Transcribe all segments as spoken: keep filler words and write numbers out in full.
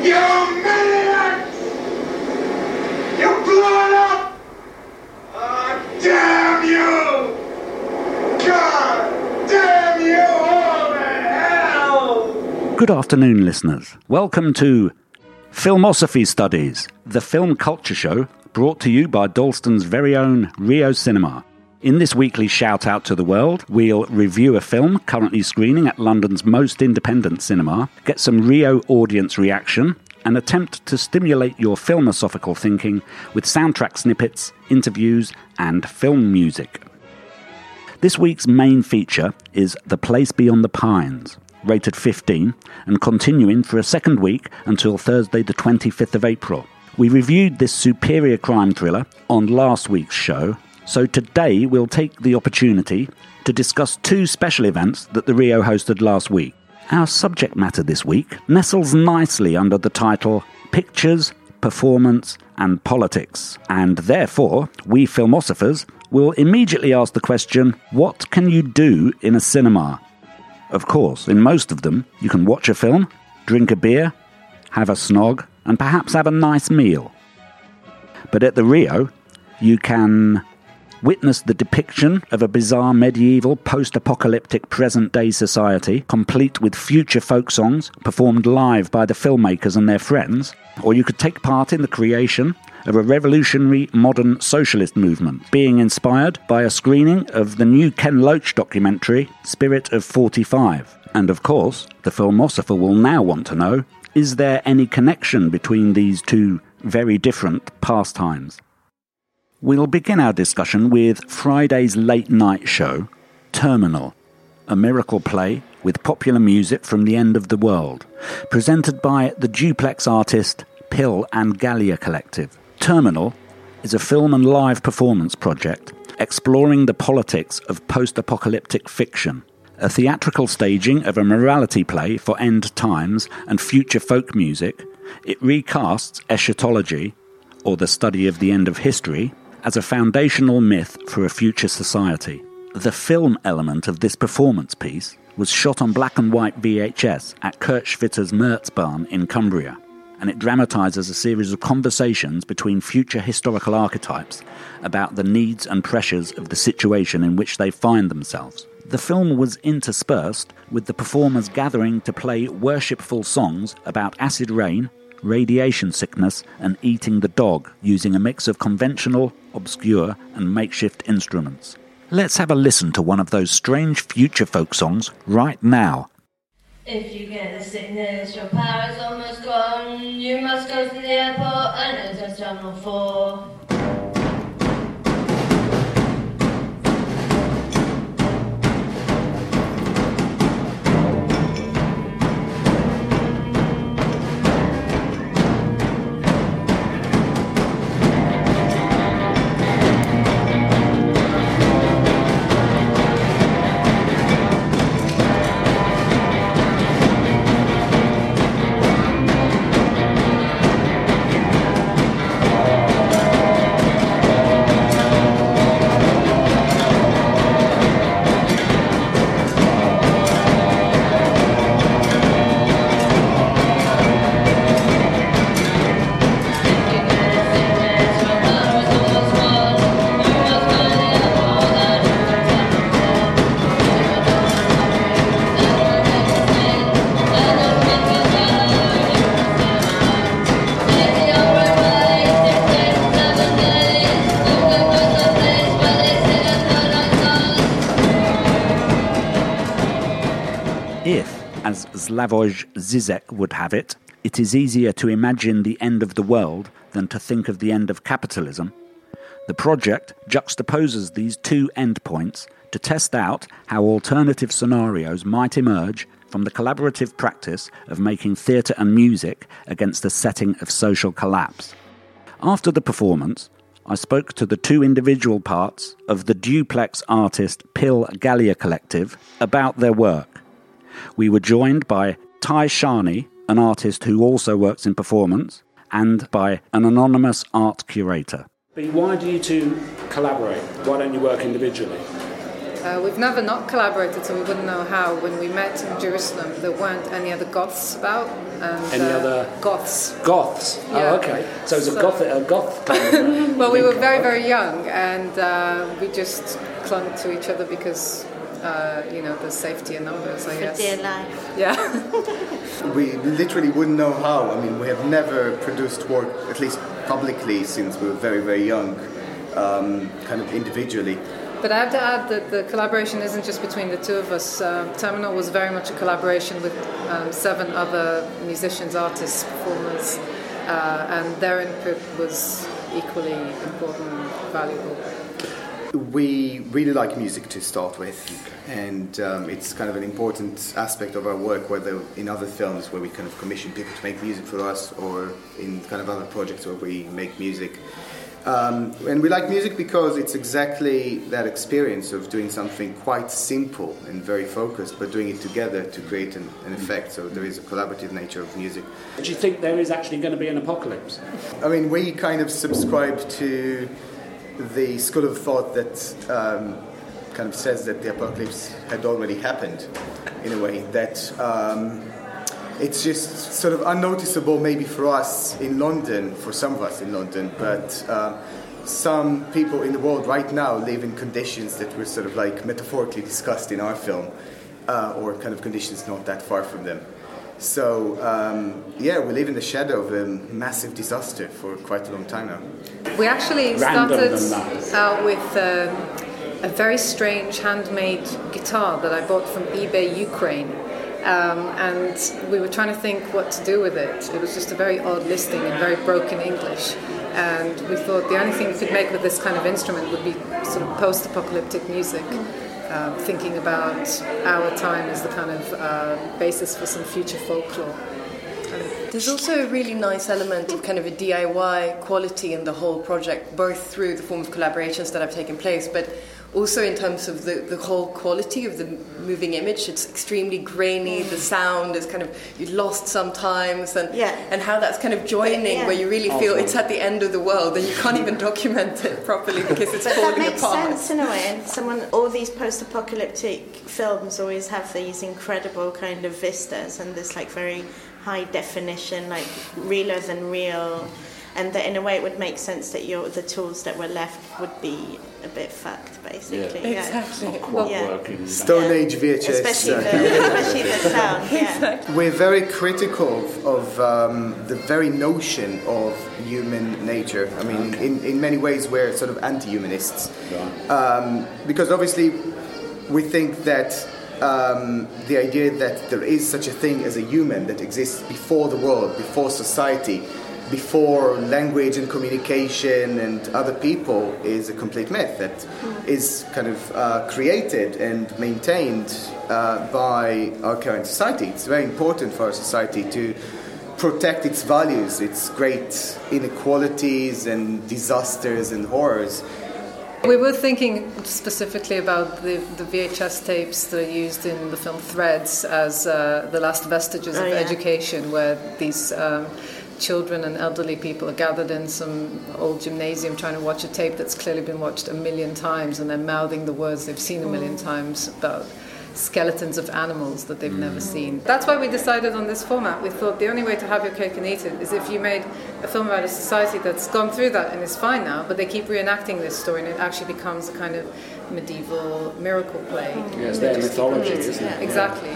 You maniacs! You blew it up! Oh, damn you! God damn you all to hell! Good afternoon, listeners. Welcome to Filmosophy Studies, the film culture show brought to you by Dalston's very own Rio Cinema. In this weekly shout-out to the world, we'll review a film currently screening at London's most independent cinema, get some Rio audience reaction, and attempt to stimulate your philosophical thinking with soundtrack snippets, interviews, and film music. This week's main feature is The Place Beyond the Pines, rated fifteen, and continuing for a second week until Thursday the twenty-fifth of April. We reviewed this superior crime thriller on last week's show, so today we'll take the opportunity to discuss two special events that the Rio hosted last week. Our subject matter this week nestles nicely under the title Pictures, Performance and Politics, and therefore we filmosophers will immediately ask the question, what can you do in a cinema? Of course, in most of them, you can watch a film, drink a beer, have a snog, and perhaps have a nice meal. But at the Rio, you can witness the depiction of a bizarre medieval post-apocalyptic present-day society, complete with future folk songs performed live by the filmmakers and their friends, or you could take part in the creation of a revolutionary modern socialist movement, being inspired by a screening of the new Ken Loach documentary, Spirit of forty-five. And of course, the filmosopher will now want to know, is there any connection between these two very different pastimes? We'll begin our discussion with Friday's late-night show, Terminal, a miracle play with popular music from the end of the world, presented by the duplex artist Pill and Gallia Collective. Terminal is a film and live performance project exploring the politics of post-apocalyptic fiction, a theatrical staging of a morality play for end times and future folk music. It recasts eschatology, or the study of the end of history, as a foundational myth for a future society. The film element of this performance piece was shot on black and white V H S at Kirchvitter's Merzbahn in Cumbria, and it dramatises a series of conversations between future historical archetypes about the needs and pressures of the situation in which they find themselves. The film was interspersed with the performers gathering to play worshipful songs about acid rain, radiation sickness and eating the dog, using a mix of conventional, obscure and makeshift instruments. Let's have a listen to one of those strange future folk songs right now. If you get a sickness, your power is almost gone. You must go to the airport and enter Terminal four. As Slavoj Zizek would have it, it is easier to imagine the end of the world than to think of the end of capitalism. The project juxtaposes these two endpoints to test out how alternative scenarios might emerge from the collaborative practice of making theatre and music against a setting of social collapse. After the performance, I spoke to the two individual parts of the duplex artist Pill Gallia Collective about their work. We were joined by Ty Shani, an artist who also works in performance, and by an anonymous art curator. But why do you two collaborate? Why don't you work individually? Uh, we've never not collaborated, so we wouldn't know how. When we met in Jerusalem, there weren't any other goths about. And, Any uh, other goths? Goths. Yeah. Oh, okay. So it's a So- goth. A goth. Kind of, uh, Well, we were link-up, very, right? very young, and uh, we just clung to each other because, uh, you know, there's safety in numbers, I For guess. dear life. Yeah. We literally wouldn't know how. I mean, we have never produced work, at least publicly, since we were very, very young, um, kind of individually. But I have to add that the collaboration isn't just between the two of us. Uh, Terminal was very much a collaboration with um, seven other musicians, artists, performers, uh, and their input was equally important and valuable. We really like music to start with, and um, it's kind of an important aspect of our work, whether in other films where we kind of commission people to make music for us, or in kind of other projects where we make music. Um, and we like music because it's exactly that experience of doing something quite simple and very focused, but doing it together to create an, an effect. So there is a collaborative nature of music. Do you think there is actually going to be an apocalypse? I mean, we kind of subscribe to the school of thought that um, kind of says that the apocalypse had already happened, in a way, that um, it's just sort of unnoticeable maybe for us in London, for some of us in London, but uh, some people in the world right now live in conditions that were sort of like metaphorically discussed in our film, uh, or kind of conditions not that far from them. So, um, yeah, we live in the shadow of a massive disaster for quite a long time now. We actually Random started than that. out with um, a very strange handmade guitar that I bought from eBay Ukraine. Um, and we were trying to think what to do with it. It was just a very odd listing in very broken English. And we thought the only thing we could make with this kind of instrument would be sort of post-apocalyptic music, uh, thinking about our time as the kind of uh, basis for some future folklore. There's also a really nice element of kind of a D I Y quality in the whole project, both through the form of collaborations that have taken place, but also in terms of the, the whole quality of the moving image. It's extremely grainy, the sound is kind of, you're lost sometimes, and Yeah. and how that's kind of joining, Yeah. where you really feel it's at the end of the world and you can't even document it properly because it's But that falling makes apart. sense in a way. And someone, all these post-apocalyptic films always have these incredible kind of vistas and this like very high definition, like realer than real. And that in a way it would make sense that your the tools that were left would be a bit fucked, basically. Yeah. Exactly. Not quite Yeah. working. Stone Yeah. Age V H S. Especially uh, the, especially the sound, yeah. We're very critical of, of um, the very notion of human nature. I mean, in, in many ways, we're sort of anti-humanists. Um, because obviously, we think that um, the idea that there is such a thing as a human that exists before the world, before society, before language and communication and other people is a complete myth that is kind of uh, created and maintained uh, by our current society. It's very important for our society to protect its values, its great inequalities and disasters and horrors. We were thinking specifically about the, the V H S tapes that are used in the film Threads as uh, the last vestiges Oh, of yeah. education, where these um, children and elderly people are gathered in some old gymnasium trying to watch a tape that's clearly been watched a million times, and they're mouthing the words they've seen a million times about skeletons of animals that they've never seen. That's why we decided on this format. We thought the only way to have your cake and eat it is if you made a film about a society that's gone through that and is fine now, but they keep reenacting this story and it actually becomes a kind of medieval miracle play. Yeah, it's their mythology, isn't it? Exactly.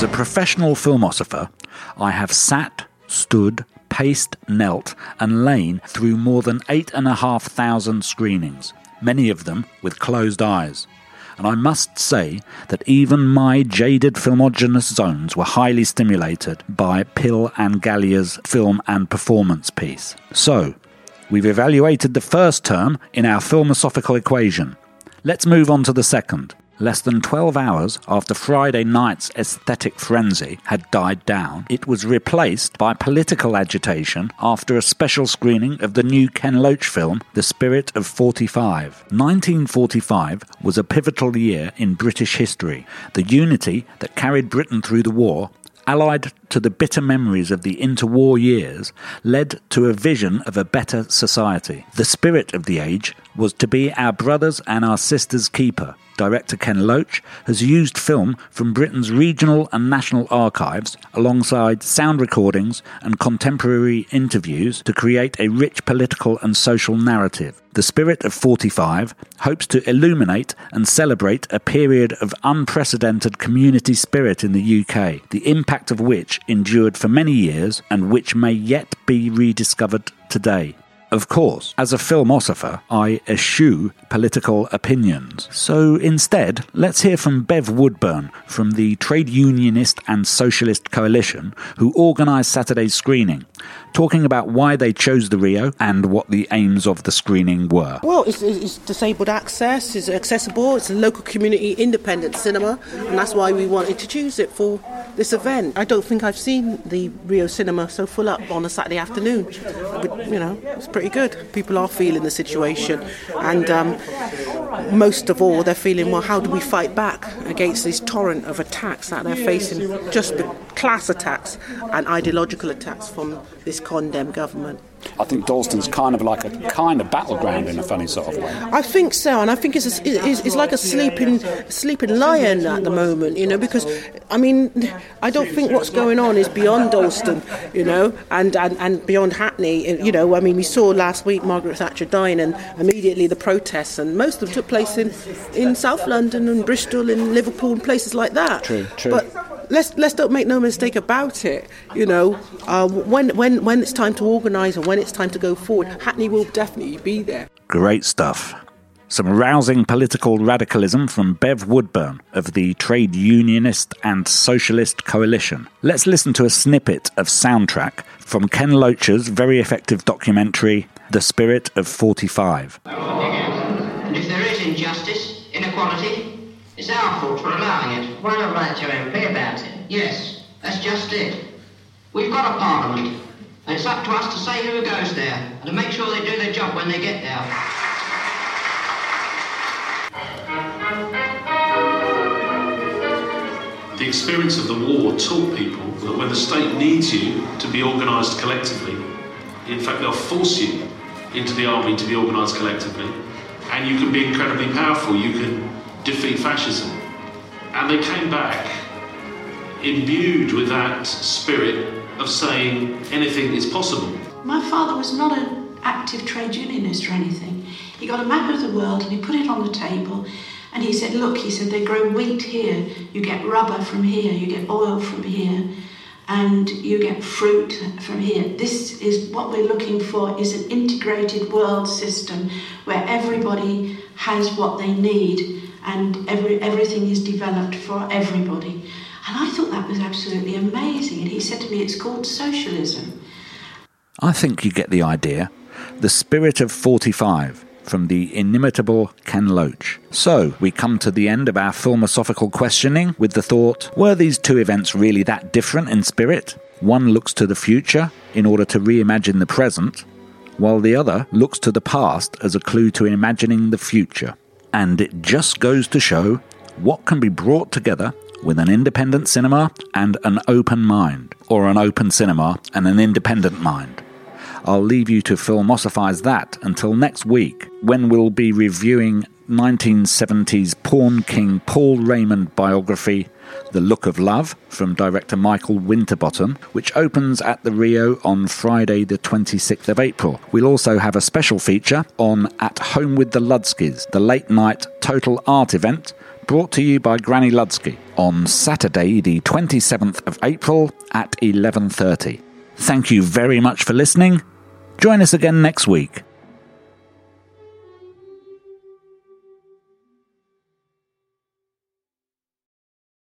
As a professional filmosopher, I have sat, stood, paced, knelt and lain through more than eight and a half thousand screenings, many of them with closed eyes. And I must say that even my jaded filmogenous zones were highly stimulated by Pill and Gallia's film and performance piece. So, we've evaluated the first term in our philosophical equation. Let's move on to the second. Less than twelve hours after Friday night's aesthetic frenzy had died down, it was replaced by political agitation after a special screening of the new Ken Loach film, The Spirit of forty-five. nineteen forty-five was a pivotal year in British history. The unity that carried Britain through the war, allied to the bitter memories of the interwar years, led to a vision of a better society. The spirit of the age was to be our brothers and our sisters' keeper. Director Ken Loach has used film from Britain's regional and national archives, alongside sound recordings and contemporary interviews, to create a rich political and social narrative. The Spirit of forty-five hopes to illuminate and celebrate a period of unprecedented community spirit in the U K, the impact of which endured for many years and which may yet be rediscovered today. Of course, as a filmosopher, I eschew political opinions. So instead, let's hear from Bev Woodburn from the Trade Unionist and Socialist Coalition, who organised Saturday's screening, talking about why they chose the Rio and what the aims of the screening were. Well, it's, it's disabled access, it's accessible, it's a local community independent cinema, and that's why we wanted to choose it for this event. I don't think I've seen the Rio cinema so full up on a Saturday afternoon. But, you know, it's pretty good. People are feeling the situation, and um, most of all, they're feeling, well, how do we fight back against this torrent of attacks that they're facing, just the class attacks and ideological attacks from this condemned government. I think Dalston's kind of like a kind of battleground in a funny sort of way. I think so, and I think it's a, it's, it's like a sleeping sleeping lion at the moment, you know, because, I mean, I don't think what's going on is beyond Dalston, you know, and, and, and beyond Hackney, you know. I mean, we saw last week Margaret Thatcher dying, and immediately the protests, and most of them took place in, in South London and Bristol and Liverpool and places like that. True, true. But let's let's don't make no mistake about it, you know, uh, when, when, when it's time to organise and when it's time to go forward, Hackney will definitely be there. Great stuff. Some rousing political radicalism from Bev Woodburn of the Trade Unionist and Socialist Coalition. Let's listen to a snippet of soundtrack from Ken Loach's very effective documentary, The Spirit of forty-five. And if there is injustice, inequality, it's our fault for allowing it. Why not write to your M P about it? Yes, that's just it. We've got a parliament, and it's up to us to say who goes there, and to make sure they do their job when they get there. The experience of the war taught people that when the state needs you to be organised collectively, in fact they'll force you into the army to be organised collectively, and you can be incredibly powerful, you can defeat fascism. And they came back imbued with that spirit of saying anything is possible. My father was not an active trade unionist or anything. He got a map of the world and he put it on the table and he said, look, he said, they grow wheat here, you get rubber from here, you get oil from here, and you get fruit from here. This is what we're looking for, is an integrated world system where everybody has what they need and every, everything is developed for everybody. And I thought that was absolutely amazing. And he said to me, it's called socialism. I think you get the idea. The Spirit of forty-five, from the inimitable Ken Loach. So, we come to the end of our philosophical questioning with the thought, were these two events really that different in spirit? One looks to the future in order to reimagine the present, while the other looks to the past as a clue to imagining the future. And it just goes to show what can be brought together with an independent cinema and an open mind, or an open cinema and an independent mind. I'll leave you to philosophize that until next week, when we'll be reviewing nineteen seventies porn king Paul Raymond biography, The Look of Love, from director Michael Winterbottom, which opens at the Rio on Friday the twenty-sixth of April. We'll also have a special feature on At Home with the Ludskis, the late-night total art event brought to you by Granny Ludsky on Saturday the twenty-seventh of April at eleven thirty. Thank you very much for listening. Join us again next week.